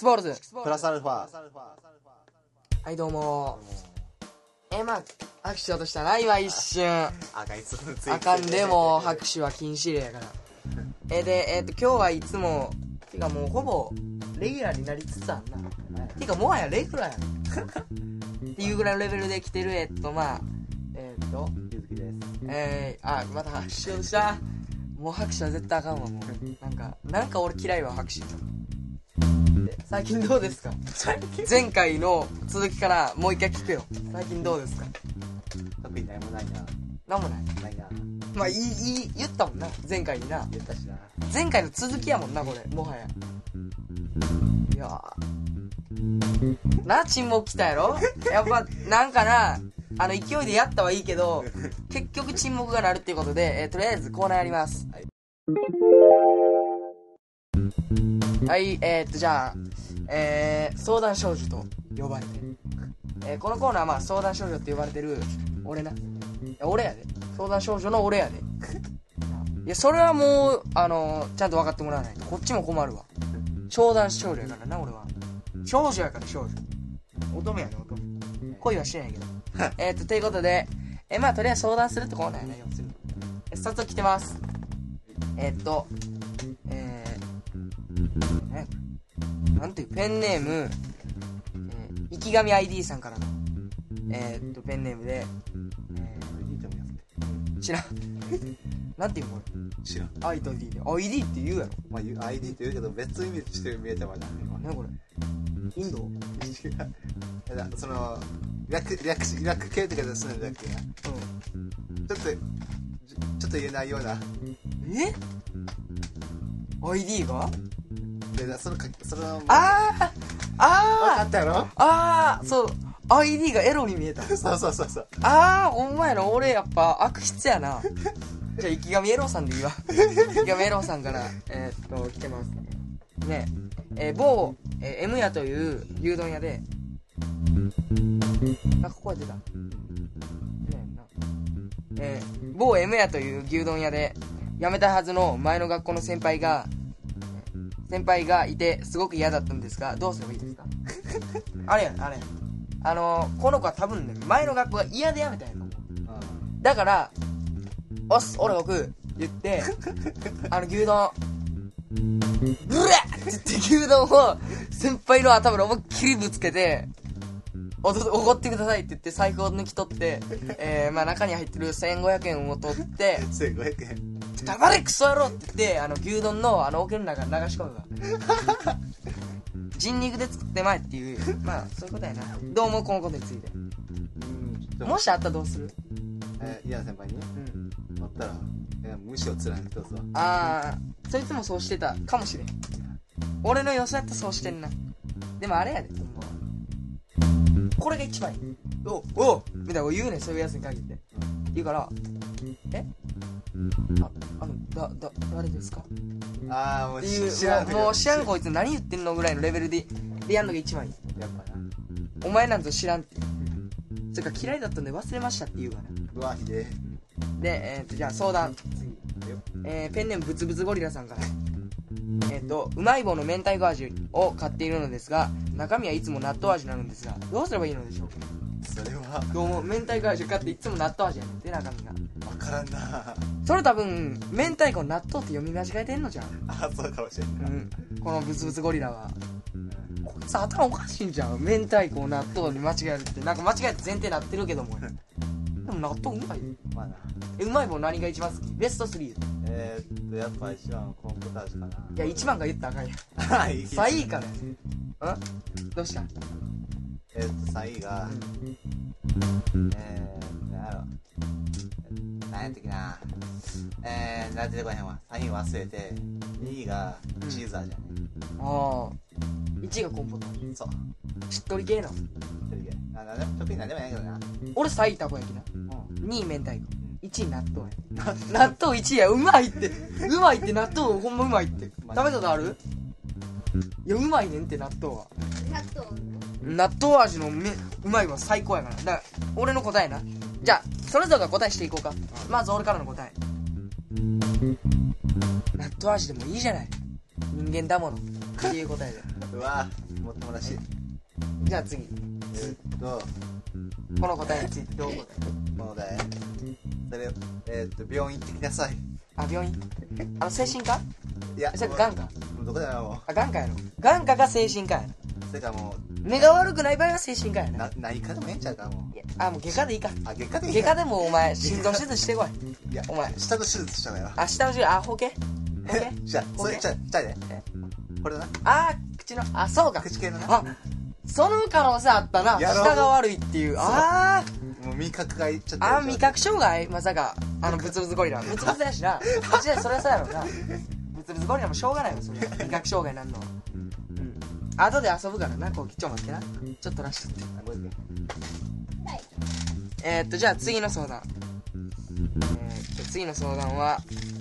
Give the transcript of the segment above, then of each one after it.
ボールズプラスアルファ。 はいどうもまあ拍手しようとしたな今一瞬あかんでも拍手は禁止令やからで今日はいつもてかもうほぼレギュラーになりつつあんなてかもはやレギュラーやんっていうぐらいのレベルで来てるまあゆずきです。 また拍手しようとしたもう拍手は絶対あかんわもうなんか俺嫌いわ拍手最近どうですか前回の続きからもう一回聞くよ最近どうですか特に何もないな。 なんもないないな。 まあ言ったもんな前回にな言ったしな。 前回の続きやもんなこれもはやいやな沈黙きたやろやっぱなんかな勢いでやったはいいけど結局沈黙がなるっていうことで、とりあえずコーナーやりますはい、じゃあ相談少女と呼ばれてる、このコーナーはまあ相談少女って呼ばれてる俺やで相談少女の俺やでいやそれはもうちゃんと分かってもらわないとこっちも困るわ相談少女やからな俺は少女やから少女乙女やで乙女恋はしてないけどということでまあとりあえず相談するってコーナーやな要するに早速来てますなんていうペンネーム生き神 ID さんからのペンネームで知らんなんていうこれ知らん。 I と D で ID って言うやろまあ、ID って言うけど別意味してる見えてまだ。 何これインド違う。だその略系ってことするんだっけな。ちょっと言えないような。 ID がでその分あかったやろ。 そう ID がエロに見えたそう。 ほんまやな俺やっぱ悪質やなじゃあ生き神エロさんでいいわ生き神エロさんから来てますね某、M 屋という牛丼屋でなんか声出た某 M 屋という牛丼屋で辞めたはずの前の学校の先輩がいてすごく嫌だったんですがどうすればいいですかあれこの子は多分ね前の学校が嫌で辞めたんやと思うだからおっす俺僕言って牛丼ブレッって言って牛丼を先輩の頭に思いっきりぶつけておごってくださいって言って財布を抜き取ってまあ中に入ってる1500円を取って 1500円黙れクソ野郎って言って牛丼の桶の中に流し込むわ人肉で作ってまえっていうまあそういうことやなどうもこのことについてもしあったらどうする嫌な先輩に乗ったら無視を貫き通すわ。 そいつもそうしてたかもしれん俺の予想やったらそうしてんなでもあれやでこれが一番いいおみたいな言うねんそういうやつに限って言うから誰ですかもうっていう知らんもう知らんこいつ何言ってんのぐらいのレベルでやんのが一番いいやっぱな。 お前なんぞ知らんってそれから嫌いだったんで忘れましたって言うからうわひででじゃあ相談次ペンネームブツブツゴリラさんからうまい棒の明太子味を買っているのですが中身はいつも納豆味なのですがどうすればいいのでしょうかそれはどうも明太子味を買っていつも納豆味やねんって中身が分からんな。 それ多分明太子納豆って読み間違えてんのじゃんそうかもしれんな。 このブツブツゴリラはこいつ頭おかしいんじゃん明太子を納豆に間違えるってなんか間違えて前提なってるけどもでも納豆うまいよまあな。 うまい棒何が一番好きベスト3 やっぱ一番コーンポタージュかな。 いや1番が言ったらあかんやん3位からどうした 3位が何やったっけな出てこへんわ。3位忘れて2位がチーズ味やね。 1位がコンポタそうしっとり系なの特に何でもないけどな。 俺3位たこ焼きな2位明太子1位納豆や納豆1位やうまいって納豆ほんまうまいって食べたことあるいやうまいねんって納豆は納豆味のうまいは最高やからだから俺の答えなじゃあそれぞれが答えしていこうかまず俺からの答え納豆味でもいいじゃない人間だものっていう答えでうわもっともらしい。 じゃあ次、この答えについてどう答える？ この答えそれ病院行ってきなさい。 あ、病院？精神科？ いや、 それ眼科？ もうどこだよ、も眼科やろ。眼科が精神科やな。 それかも目が悪くない場合は精神科やな。 内科でもええんちゃうか、もう。 いや、もう外科でいいか。 外科でいい外科でもお前心臓手術してこい。 いや、 お前下の手術したのよ。 下の手術、包茎じゃあ、それ、じゃあね。これだな。 口の、そうか。 口系のな。 その可能性あったな。下が悪いっていう。 もう味覚がいっちゃった。 味覚障害まさか、ブツブツゴリラ。ブツブツやしな。それはそうやろな。ブツブツゴリラもしょうがないよ、それは。味覚障害なんの。後で遊ぶからな、ちょっと待ってな。ちょっとらしとって。じゃあ次の相談。次の相談は、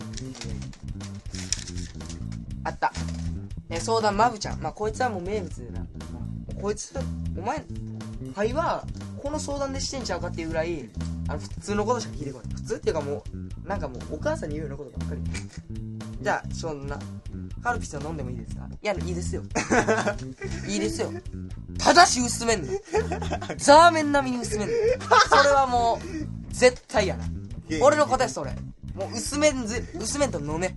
あった。相談まぶちゃん。こいつはもう名物でな。こいつ、お前、会話、この相談でしてんちゃうかっていうぐらい、普通のことしか聞いてこない。普通っていうかもう、なんかもう、お母さんに言うようなことばっかり。じゃあ、そんな、カルピスを飲んでもいいですか？いや、いいですよ。いいですよ。ただし薄めんねん。ザーメン並みに薄めんねん。それはもう、絶対やな。俺の答えそれ。もう薄めんと飲め。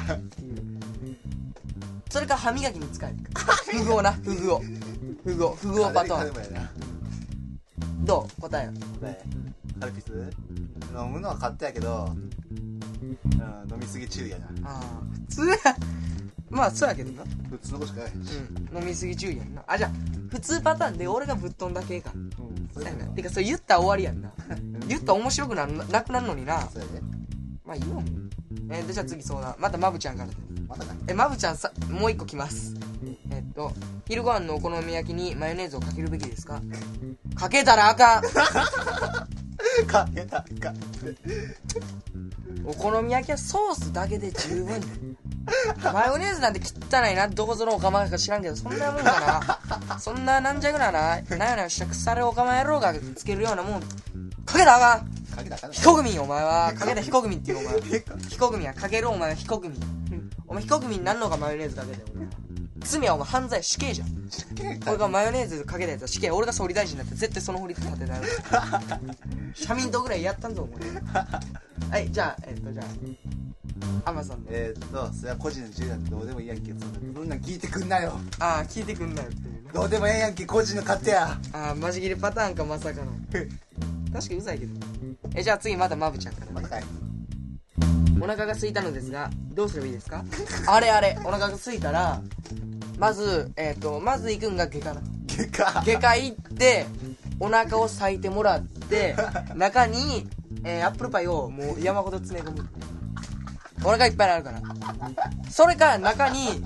それか歯磨きに使える。フグをな、フグをパターン。どう？答えよ。 カルピス飲むのは買ったやけど、飲みすぎ注意やな。 普通や。まあそうやけどな。 普通のことしかない。 飲みすぎ注意やんな。じゃあ普通パターンで俺がぶっ飛んだ系か。そうやな。てかそれ言ったら終わりやんな。言ったら面白くなくなるのにな。 そうやで。 まあいいよ。じゃあ次相談。またまぶちゃんからで。 またか。 まぶちゃんもう一個来ます。昼ご飯のお好み焼きにマヨネーズをかけるべきですか？かけたらあかん。 かけたらあかん。 お好み焼きはソースだけで十分だ。マヨネーズなんて汚いな。どこぞのお釜か知らんけど、そんなもんかな。そんななんじゃぐらな。なよなよした腐れお釜野郎がつけるようなもん。かけたらあかん。非国民お前は。かけた非国民っていうお前。非国民はかけるお前は非国民。お前非国民になんのかマヨネーズかけてお前。罪はお前犯罪死刑じゃん。俺がマヨネーズかけたやつは死刑。俺が総理大臣になって絶対その法律立てたよ。社民党ぐらいやったんぞお前。はい、じゃあアマさんで。 それは個人の自由なんでどうでもいいやんけ。そんなん聞いてくんなよ。 聞いてくんなよっていうね。 どうでもええやんけ、個人の勝手や。 マジ切れパターンかまさかの。確かにうざいけど。じゃあ次またまぶちゃんからね。 またかい。 お腹が空いたのですがどうすればいいですか？あれお腹が空いたらまず行くんが外科な。外科行ってお腹を裂いてもらって中にアップルパイをもう山ほど詰め込む。お腹いっぱいになるから。それから中に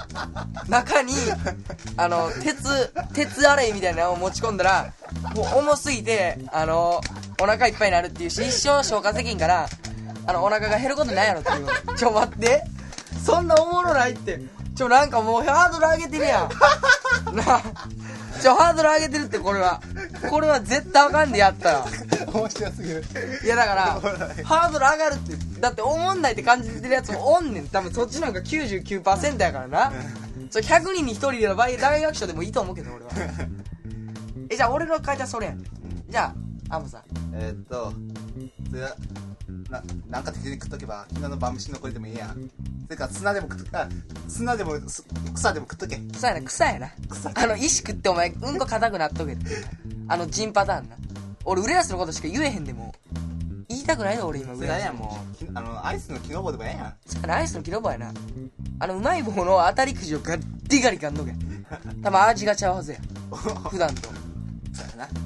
鉄アレイみたいなのを持ち込んだらもう重すぎてお腹いっぱいになるっていうし、一生消化できんからお腹が減ることないやろっていう。待って、そんなおもろないって。なんかもうハードル上げてるやん。なあ、ハードル上げてるって。これは絶対あかんでやったら。 面白すぎる。 いやだからハードル上がるって。だっておもんないって感じてるやつもおんねん。多分そっちの方が 99% やからな。100人に1人で大学賞でもいいと思うけど俺は。じゃあ俺の書いたそれやん。じゃあアムさん。 それはなんか適当に食っとけば昨日の晩飯残りでもいいやん。それから砂でも草でも食っとけ。 草やな。石食ってお前うんこ硬くなっとけって。ジンパターンな。俺ウレラスのことしか言えへんでも言いたくないの俺今ウレラス。 それやんもうアイスの木の棒でもええやん。 アイスの木の棒やな。うまい棒の当たりくじをガッリガリかんのけ。多分味がちゃうはずや。普段と。 そうやな。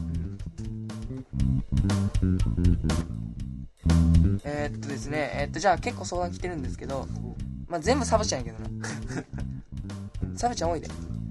ですね、じゃあ結構相談来てるんですけど、全部サブちゃんやけどな。サブちゃん多いで。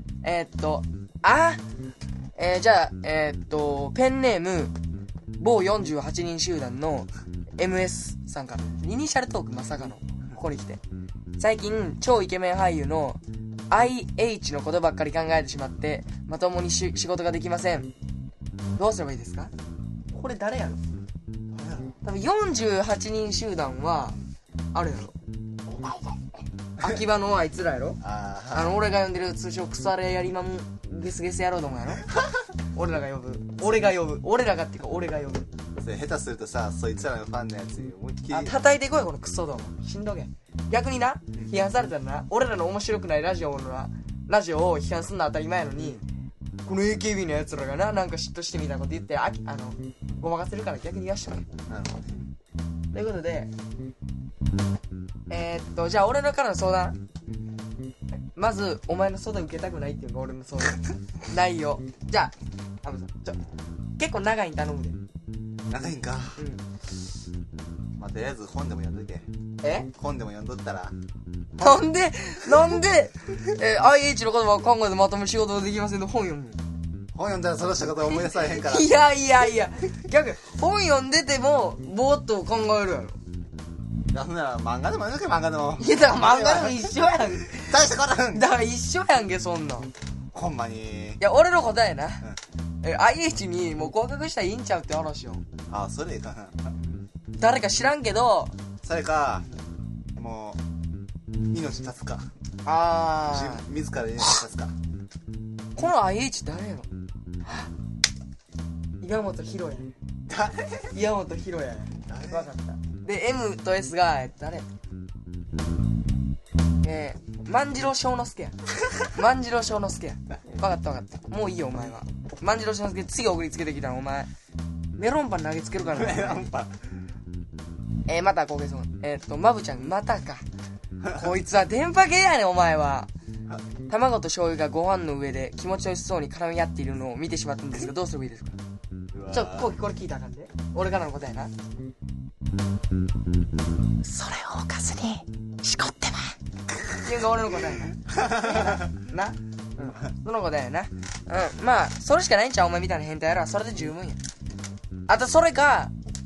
じゃあ、ペンネーム、某48人集団の MS さんから。イニシャルトークまさかの、ここに来て。最近、超イケメン俳優の IH のことばっかり考えてしまって、まともに仕事ができません。どうすればいいですか？これ誰やろ？多分48人集団はあれやろ。 秋葉のあいつらやろ。 あ俺が呼んでる通称腐れやりまんゲスゲス野郎どもやろ。俺らが呼ぶ。俺らがっていうか俺が呼ぶ。 それ下手するとさ、そいつらのファンのやつ思いっきり叩いてこいこのクソども。しんどけ。逆にな、批判されたらな、俺らの面白くないラジオを批判すんの当たり前やのに、この AKB のやつらがな、なんか嫉妬してみたいなこと言ってごまかせるから逆に言わしてもらなるほどね。 ということで、じゃあ俺らからの相談。まずお前の相談受けたくないっていうのが俺の相談。ないよ。じゃあアムさん結構長いに頼むで。 長いんか。 うん。 まあとりあえず本でも読んどけ。本でも読んどったら。 なんでIH の言葉を考えてまとめ仕事ができませんの本読む。 本読んだらその人のこと思い出されへんから。 いや逆本読んでてもぼーっと考えるやろ。 そんなら漫画でも読んどけ。漫画でも。 いやだから漫画でも一緒やん。 大したことんだから一緒やんけそんなん。いほんまに。 や俺の答えな、IH にもう合格したらいいんちゃうって話よ。 あ、それかな。 誰か知らんけど、 それかもう命絶つか。自ら命絶つか。 この IH 誰やろ。岩本博や。岩本博や。分かった。で M と S が誰。万次郎翔之介や。万次郎翔之介や。分かったもういいよお前は。万次郎翔之介次送りつけてきたらお前メロンパン投げつけるからな。 メロンパン。 またこけそう。まぶちゃんまたか。こいつは電波系やねんお前は。卵と醤油がご飯の上で気持ちよしそうに絡み合っているのを見てしまったんですがどうすればいいですか。これ聞いたらあかんで。俺からの答えな。それをおかずにしこってまっていうのが俺の答えな。な、その答えやな。まあそれしかないんちゃうお前みたいな変態やらそれで十分や。あとそれか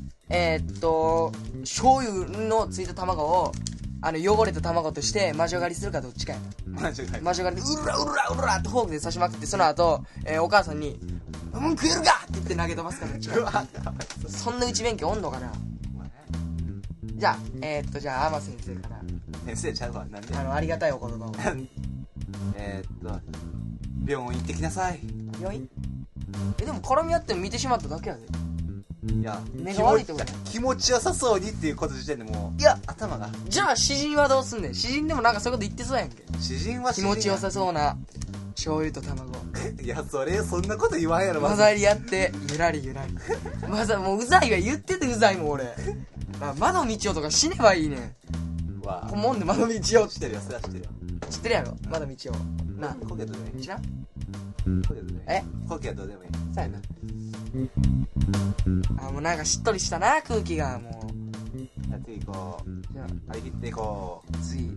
醤油のついた卵を汚れた卵として魔女狩りするかどっちかやな。魔女狩りでうらってフォークで刺しまくってその後、お母さんに食えるかって言って投げ飛ばすかどっちか。そんな内弁慶おんのかな。じゃあじゃあアマ先生から。 先生ちゃうわ。なんでありがたいお言葉を。 病院行ってきなさい。 病院でも絡み合っても見てしまっただけやで。 いや目が悪いってことや。 気持ちよさそうにっていうこと時点でもういや頭が。 じゃあ詩人はどうすんねん。詩人でもなんかそういうこと言ってそうやんけ。 詩人は気持ちよさそうな醤油と卵いやそんなこと言わんやろ。 混ざり合ってゆらりもううざいわ。言っててうざいもん俺。窓道夫とか死ねばいいねん。顧問で窓道夫知ってるよ。それは知ってるよ。 知ってるやろ窓道夫な。 コケどうでもいい。 知らん。 コケはどうでもいい。 そうやな。もうなんかしっとりしたな空気が。もうやっていこう。 じゃあ張り切っていこう。 次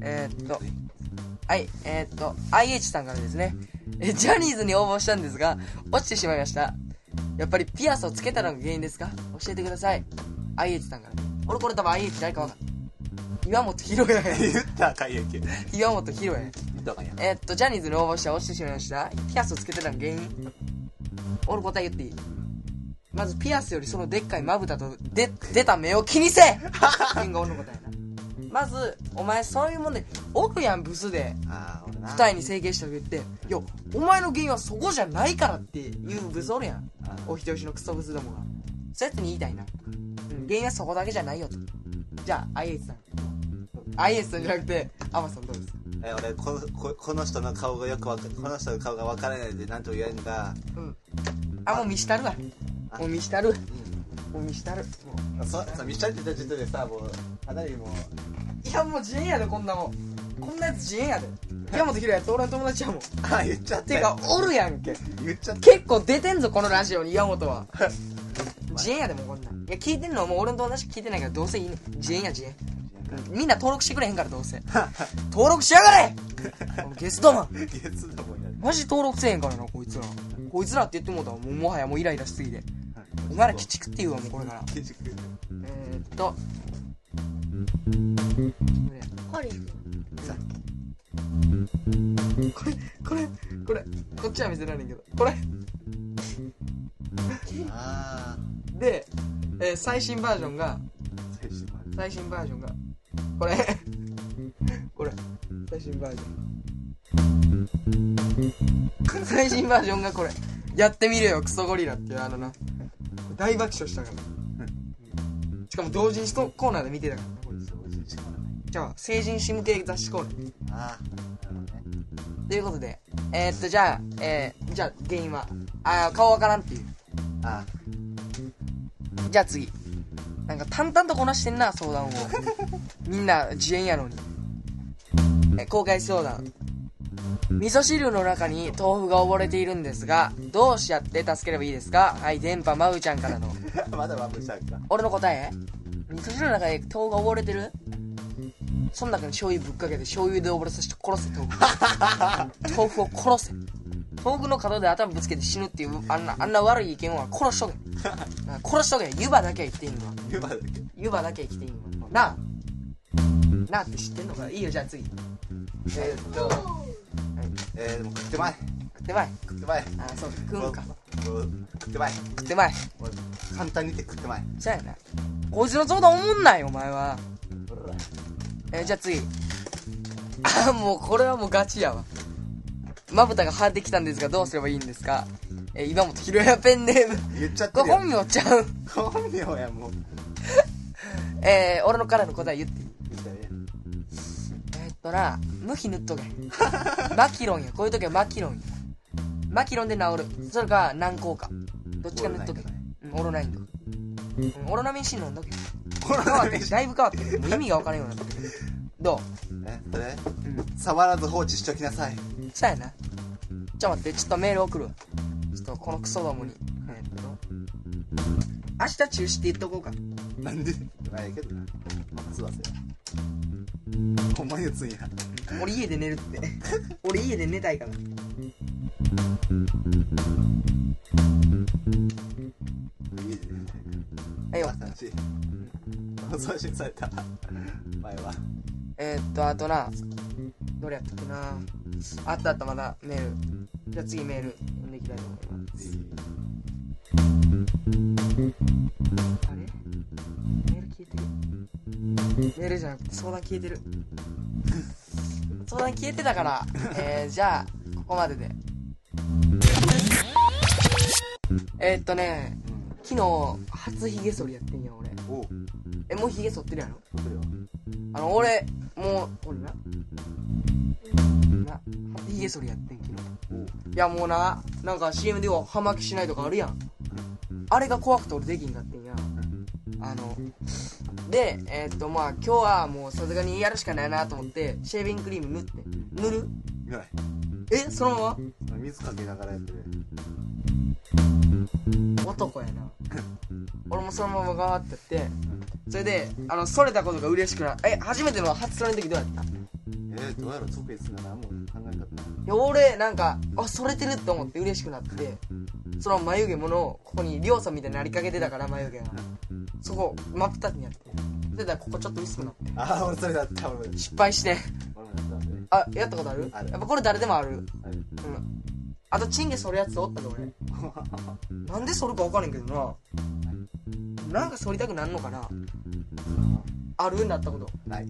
IH さんからですね。ジャニーズに応募したんですが落ちてしまいました。やっぱりピアスをつけたのが原因ですか。教えてください。IH さんから。俺これ多分 IH 誰か分かった。岩本博や。 言ったらあかんやんけ。 岩本博や。 言ったらあかんやん。 ジャニーズに応募して落ちてしまいました。ピアスをつけてたのが原因。俺答え言っていい。まずピアスよりそのでっかいまぶたと出た目を気にせえっていうのが俺の答えな。まずお前そういうもんでおるやんブスで二重に整形したと言って、いやお前の原因はそこじゃないからっていうブスおるやん。お人よしのクソブスどもが。そうやってに言いたいな。原因はそこだけじゃないよと。じゃあ IH さん。IH さんじゃなくてアマさんどうですか。 俺この人の顔がこの人の顔が分からないで何と言われるのか。 もう見したるわ。もう見したる。もう見したる。 そう見したるって言った時点でさ、もうかなりもう。 いやもう自演やでこんなもん。こんなやつ自演やで。山本博やつ俺の友達やもん。 言っちゃった。 てかおるやんけ。 言っちゃった。 結構出てんぞこのラジオに岩本は。自演やでもうこんなん。いや聞いてんのもう俺の友達聞いてないからどうせいいね。自演や自演。みんな登録してくれへんからどうせ。登録しやがれゲストマン。 ゲストマンやで。 マジ登録せえへんからなこいつら。こいつらって言ってもうたらもはやもうイライラしすぎて。お前ら鬼畜って言うわもうこれから。 鬼畜。 こっちは見せられんけどこれで、最新バージョンがこれ最新バージョン最新バージョンがこれやってみるよクソゴリラっていう大爆笑したからしかも同時にコーナーで見てたからなこれじゃあ成人誌向け雑誌コーナーああ、なるほどね。 ということでじゃあじゃあ原因は顔わからんっていうあじゃあ次なんか淡々とこなしてんな相談をみんな自演やのに公開相談味噌汁の中に豆腐が溺れているんですがどうしやって助ければいいですか。はい電波まぶちゃんからのあ。まだまぶしゃんか。 俺の答え味噌汁の中に豆腐が溺れてるその中に醤油ぶっかけて醤油で溺れさせて殺せ豆腐豆腐を殺せ豆腐の角で頭ぶつけて死ぬっていうあんな悪い意見は殺しとけ殺しとけ湯葉だけは生きていいの湯葉だけ。 湯葉だけは生きていいのなあなあって知ってんのかいいよじゃあ次でも食ってまい。 食ってまい食ってまい。 そう食うんか食ってまい。 食ってまい簡単に言って食ってまい。 そうやなこいつの相談おもんないよお前はじゃあ次もうこれはもうガチやわまぶたが腫れてきたんですがどうすればいいんですか。今本ひろやペンネーム言っちゃってるよ。 これ本名ちゃう本名やもう。 俺のからの答え言っていい無比塗っとけマキロンやこういう時はマキロンやマキロンで治るそれか軟膏かどっちか塗っとけオロナインとかオロナミン C 飲んどけだいぶ変わってるもう意味が分からんようになってるどうそれ触らず放置しときなさい。 そうやな待ってちょっとメール送るわちょっとこのクソどもに明日中止って言っとこうかなんでないけどな。すいません。ほんまに打つんや。 俺家で寝るって俺家で寝たいからはいよ送信された前はあとなどれやったっけなあったまだメールじゃあ次メール読んでいきたいと思いますあれメール消えてるメールじゃなくて相談消えてる相談消えてたからじゃあここまでで昨日初ヒゲ剃りやってんや俺もうヒゲ剃ってるやろ俺もうこれな初ヒゲ剃りやってん昨日いやもうなんか CM では葉巻しないとかあるやんあれが怖くて俺できんかってんやでまあ今日はもうさすがにやるしかないなと思ってシェービングクリーム塗って塗るそのまま水かけながらやってる男やな俺もそのままガーってやってそれで剃れたことが嬉しくな初めての初剃りの時どうやったどうやろ特別な何も考えなかったいや俺なんか剃れてるって思って嬉しくなってその眉毛ものここにりょうさんみたいになりかけてたから眉毛がそこ真っ二つにやってそれでここちょっと薄くなって俺それだった俺失敗してやったことあるやっぱこれ誰でもあるあとチンゲ剃るやつおったで俺なんで剃るか分からんけどななんか剃りたくなんのかなあるなったことない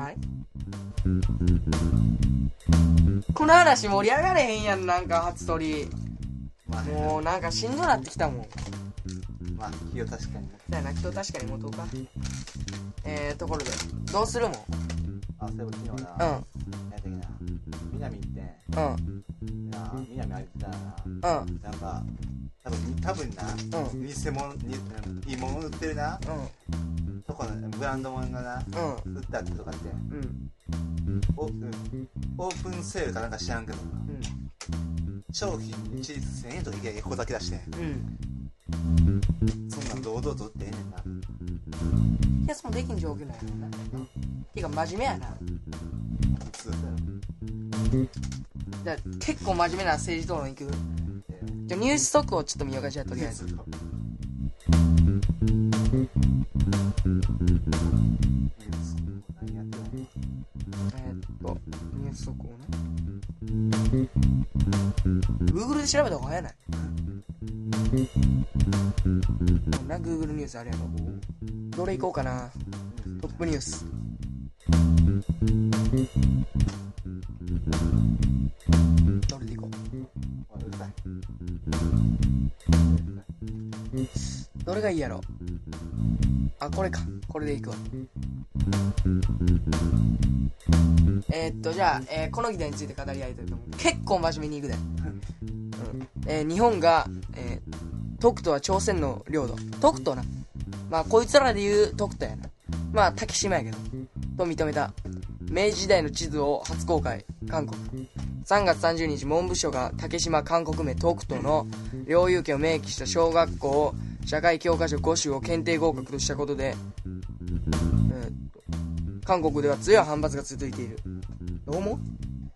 この話盛り上がれへんやんなんか初撮りもうなんかしんどなってきたもんまあ気を確かにだよな気を確かに持とうかところでどうするもんそういえば昨日なやったっけな南行って南歩いてたらなんか多分な偽物いいもの売ってるなそこのブランド物がな売ったってとかってオープンセールかなんか知らんけどな商品一律1000円とか1個だけ出してそんなん堂々と売ってええねんないやそのできん状況なんやろなてか真面目やなじゃあ結構真面目な政治討論いくじゃあニュース速報ちょっと見ようかじゃあとりあえずニュース速報ね Google で調べた方が早ないGoogle ニュースあれやろどれ行こうかなトップニュースどれでいこう。 おいうるさい。 どれがいいやろ。あ、これか。これでいくわ。じゃあ、この議題について語り合いたいと思う。結構真面目にいくで。日本が、徳島は朝鮮の領土。徳島な。まあ、こいつらで言う徳島やな。まあ、竹島やけど。と認めた。明治時代の地図を初公開。韓国。3月30日、文部省が竹島韓国名徳島の領有権を明記した小学校社会教科書5種を検定合格としたことで、韓国では強い反発が続いている。どう思う？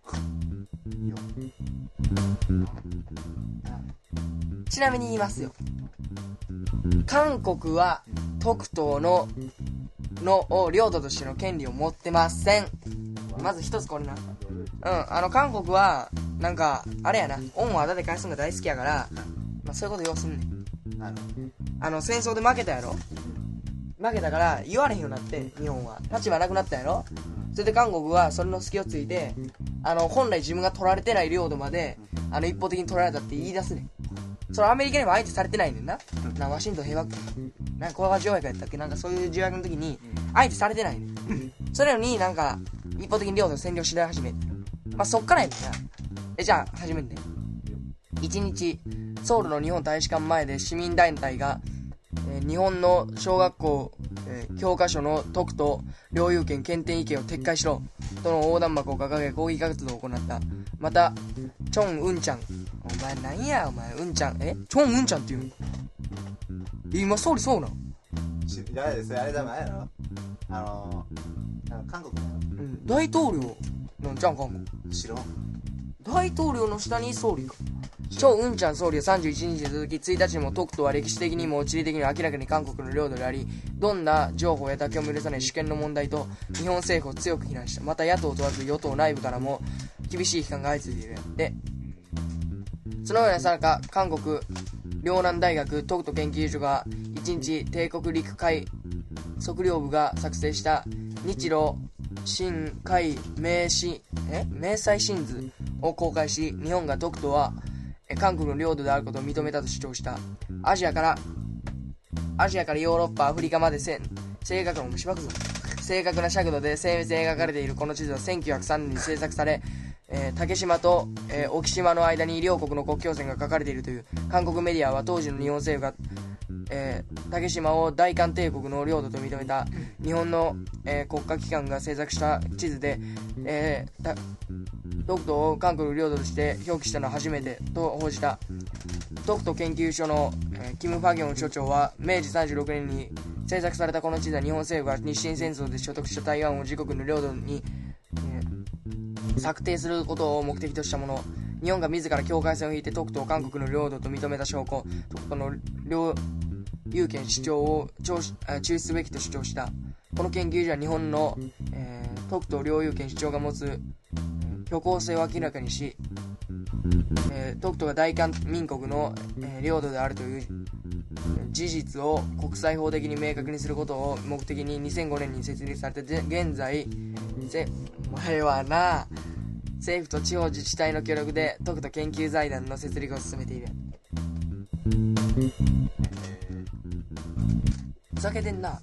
ちなみに言いますよ。韓国は徳島の領土としての権利を持ってません。まず一つこれな。韓国はなんかあれやな、恩をあだで返すのが大好きやから、まあ、そういうこと要すんねん。戦争で負けたやろ。負けたから言われへんようになって、日本は立場なくなったやろ。それで韓国はそれの隙をついて、本来自分が取られてない領土まで一方的に取られたって言い出すねん。それアメリカにも相手されてないねんな。ワシントン平和なんか講和条約やったっけ、なんかそういう条約の時に相手されてないねん。それのになんか一方的に領土を占領し始め、まあ、そっからやねんな。じゃあ始めんね。1日ソウルの日本大使館前で市民団体が、日本の小学校、教科書の徳島領有権検定違憲を撤回しろとの横断幕を掲げ抗議活動を行った。またチョン・ウンチャン、お前なんやお前、ウンちゃん、チョン・ウンチャンって言うの？今総理そうなの？ あれですよ、あれだもん、あれやろ、韓国の、 大統領なんじゃん、韓国。 知らん。 大統領の下に総理か。チョン・ウンチャン総理は31日に続き1日にも徳島は歴史的にも地理的にも明らかに韓国の領土であり、どんな情報や妥協も許さない主権の問題と日本政府を強く非難した。また野党問わず与党内部からも厳しい批判が相次いでいる。で、そのようなさなか、韓国陵南大学徳島研究所が1日帝国陸海測量部が作成した日露新海明細真図を公開し、日本が徳島は韓国の領土であることを認めたと主張した。アジアからヨーロッパ、アフリカまで正確な尺度で精密に描かれているこの地図は1903年に制作され、竹島と、沖島の間に両国の国境線が書かれているという。韓国メディアは当時の日本政府が、竹島を大韓帝国の領土と認めた。日本の、国家機関が制作した地図で、徳島を韓国の領土として表記したのは初めてと報じた。徳島研究所の、キム・ファギョン所長は明治36年に制作されたこの地図は日本政府が日清戦争で所得した台湾を自国の領土に、策定することを目的としたもの。日本が自ら境界線を引いて徳島を韓国の領土と認めた証拠。徳島の領有権主張を中止すべきと主張した。この研究所は日本の、徳島領有権主張が持つ虚構性を明らかにし、徳島が大韓民国の、領土であるという事実を国際法的に明確にすることを目的に2005年に設立されて、現在前はな、政府と地方自治体の協力で徳島研究財団の設立を進めている。ふざけてんな。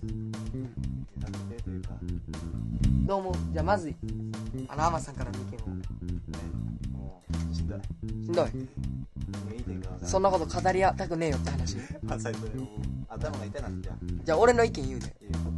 どうも。じゃあまずアマさんからの意見を。 しんどい。 しんどい。そんなこと語り合たくねえよって話。 最初で頭が痛いなんじゃ。 じゃあ俺の意見言うで。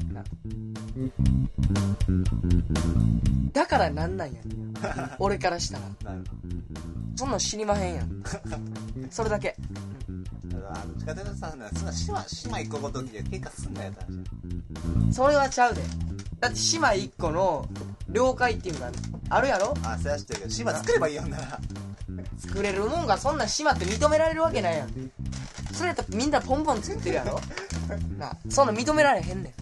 だからなんなんや俺からしたら。そんなん知りまへんやん。それだけ。 地下鉄さん、そんな島一個ごときで喧嘩すんなよって話。それはちゃうで。だって島一個の領海っていうのがあるやろ。 あ、それは知ってるけど、島作ればいいよんなら。 作れるもんがそんな島って認められるわけないやん。それやったらみんなポンポン作ってるやろな。そんな認められへんねん。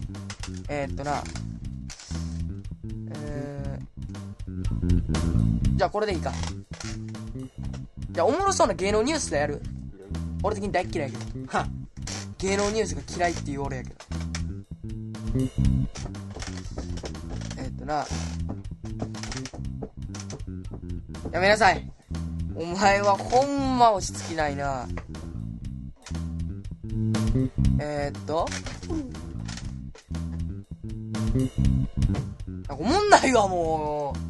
じゃあこれでいいか。じゃあおもろそうな芸能ニュースでやる。俺的に大っ嫌いやけど。芸能ニュースが嫌いっていう俺やけど。 やめなさい。お前はほんま落ち着きないな。おもんないわ、もう。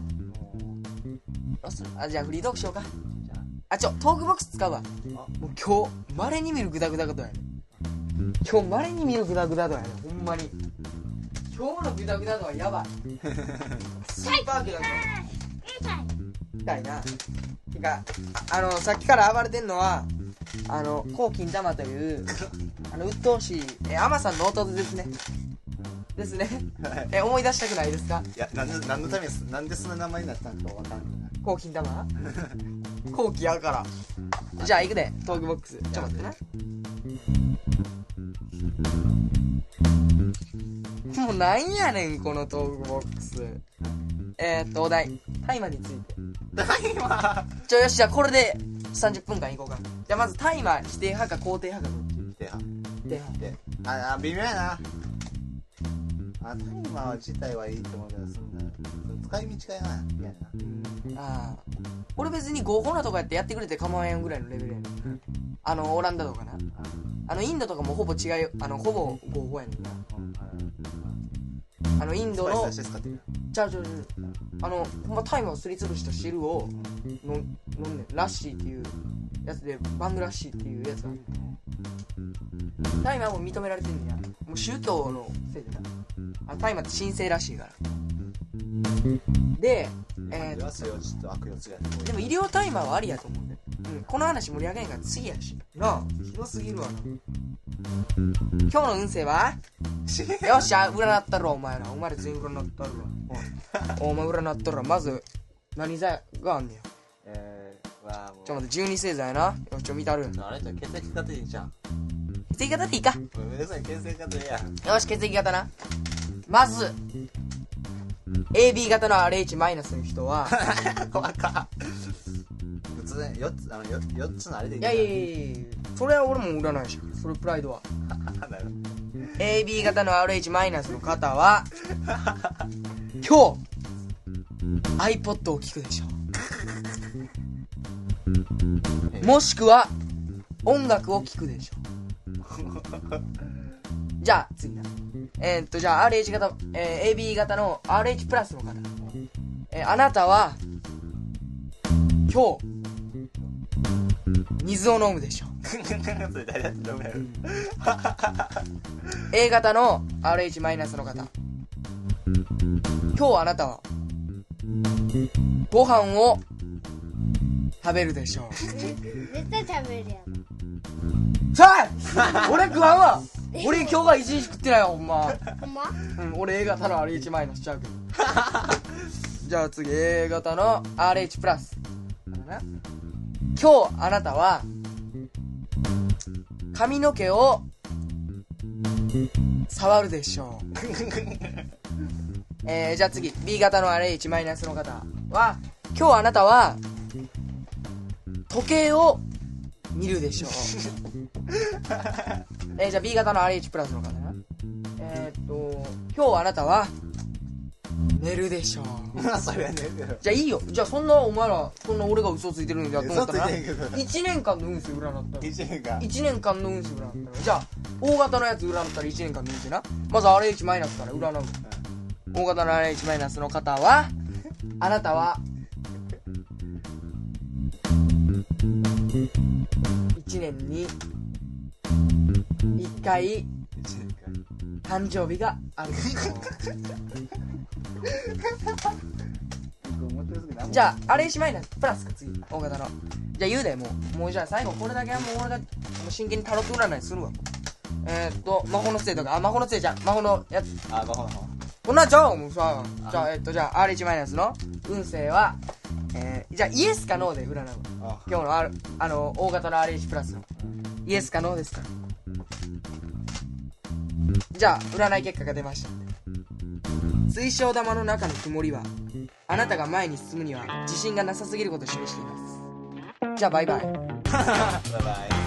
じゃあフリートークしようか。トークボックス使うわ。もう今日、稀に見るグダグダことやね。今日稀に見るグダグダ度やね。ほんまに。今日のグダグダ度はやばい。スーパーグダグダ。痛いな。てか、さっきから暴れてんのは、コウキンタマという、鬱陶しい、アマさんの弟ですね。ですね。思い出したくないですか？ いや、何のために、なんでそんな名前になったんかわかんない。 コウキンタマコウキやから。じゃあ行くで、トークボックス。ちょっと待ってな。もうなんやねん、このトークボックス。お題。大麻について。 大麻よし、じゃあこれで30分間行こうか。じゃあまず大麻否定派か肯定派かどっち？ 否定派。微妙やな。大麻自体はいいと思うけど、そんな使い道がやな。 俺別に合法なとかやってくれて構わんぐらいのレベルやねん。オランダとかな。インドとかもほぼ違う、ほぼ合法やねんな。インドの、ほんま大麻をすりつぶした汁を飲んでん。ラッシーっていうやつで、バングラッシーっていうやつがある。大麻も認められてんねや。もう宗教のせいでな。大麻って神聖らしいから。で、でも医療大麻はありやと思うんだよ。この話盛り上げんから次やし。なあ、ひどすぎるわな。今日の運勢はよっしゃ、占ったろ、お前ら。お前ら全員占ったろ。お前占ったろ。まず、何座があんねや。ちょ待って、12星座やな。見たる。 あれじゃ血液型でいいじゃん。 血液型でいいか。 ごめんなさい、血液型でや。 よし、血液型な。まず、AB 型の RH マイナスの人は怖か普通ね、4つのあれでいいんだ。 いやそれは俺も占いしそれプライドはAB 型の RH マイナスの方は今日 iPod を聞くでしょうもしくは音楽を聴くでしょうじゃあ次なじゃあ RH 型、AB 型の RH プラスの方、あなたは今日水を飲むでしょうそれ誰だって飲むやろ A 型の RH マイナスの方、今日あなたはご飯を食べるでしょう絶対食べるやんさあ俺食わんわ俺今日は一日食ってないわほんまほんま俺 A 型の RH マイナスちゃうけどじゃあ次 A 型の RH プラス今日あなたは髪の毛を触るでしょうじゃあ次 B 型の RH マイナスの方は今日あなたは時計を見るでしょうじゃあ B 型の RH プラスの方な今日あなたは寝るでしょうそれはねじゃあいいよじゃあそんなお前らそんな俺が嘘ついてるんだと思ったら嘘ついてんけど 1年間の運勢占ったら 1年間の運勢占ったらじゃあ O 型のやつ占ったら1年間の運勢なまず RH マイナスから占う、O 型の RH マイナスの方はあなたは1年に1回誕生日があるでしょうじゃあ RH マイナスプラスか次大型のじゃあ言うでもうじゃあ最後これだけはもう俺がもう真剣にタロット占いするわ魔法の杖とか魔法の杖じゃん魔法のやつ魔法のこんなんちゃうもうさじゃあじゃあ RH マイナスの運勢はじゃあイエスかノーで占うわ今日の大型の RH プラスのイエスかノーですからじゃあ占い結果が出ました水晶玉の中の曇りはあなたが前に進むには自信がなさすぎることを示していますじゃあバイバイバイバイ